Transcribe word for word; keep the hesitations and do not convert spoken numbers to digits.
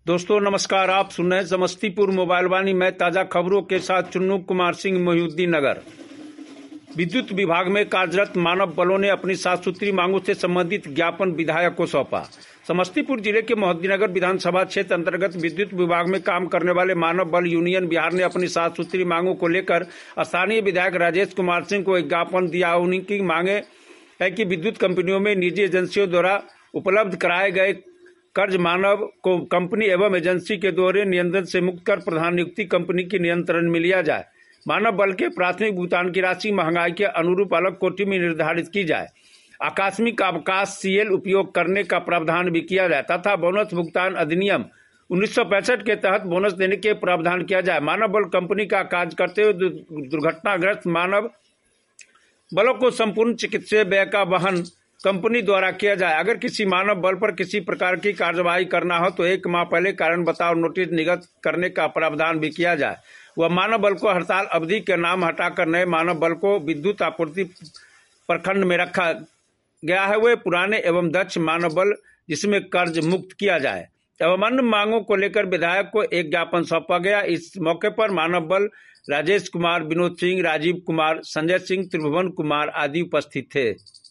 दोस्तों नमस्कार। आप सुन रहे हैं समस्तीपुर मोबाइल वाणी। मैं ताजा खबरों के साथ चुन्नू कुमार सिंह, मोहिउद्दीन नगर। विद्युत विभाग में कार्यरत मानव बलों ने अपनी सात सूत्री मांगों से संबंधित ज्ञापन विधायक को सौंपा। समस्तीपुर जिले के मोहिउद्दीननगर विधानसभा क्षेत्र अंतर्गत विद्युत विभाग में काम करने वाले मानव बल यूनियन बिहार ने अपनी सात सूत्री मांगों को लेकर स्थानीय विधायक राजेश कुमार सिंह को एक ज्ञापन दिया। उनकी मांगे है कि विद्युत कंपनियों में निजी एजेंसियों द्वारा उपलब्ध कराए गए कर्ज मानव को कंपनी एवं एजेंसी के द्वारा नियंत्रण से मुक्त कर प्रधान नियुक्ति कंपनी के नियंत्रण में लिया जाए। मानव बल के प्राथमिक भुगतान की राशि महंगाई के अनुरूप अलग कोटि में निर्धारित की जाए। आकस्मिक अवकाश सीएल उपयोग करने का प्रावधान भी किया जाए तथा बोनस भुगतान अधिनियम उन्नीस सौ पैंसठ के तहत बोनस देने के प्रावधान किया जाए। मानव बल कंपनी का कार्य करते हुए दुर्घटनाग्रस्त मानव बलों को संपूर्ण चिकित्सीय व्यय का वहन कंपनी द्वारा किया जाए। अगर किसी मानव बल पर किसी प्रकार की कार्यवाही करना हो तो एक माह पहले कारण बताओ नोटिस निर्गत करने का प्रावधान भी किया जाए। वह मानव बल को हड़ताल अवधि के नाम हटाकर नए मानव बल को विद्युत आपूर्ति प्रखंड में रखा गया है। वे पुराने एवं दक्ष मानव बल जिसमें कर्ज मुक्त किया जाए एवं अन्य मांगों को लेकर विधायक को एक ज्ञापन सौंपा गया। इस मौके पर मानव बल राजेश कुमार, विनोद सिंह, राजीव कुमार, संजय सिंह, त्रिभुवन कुमार आदि उपस्थित थे।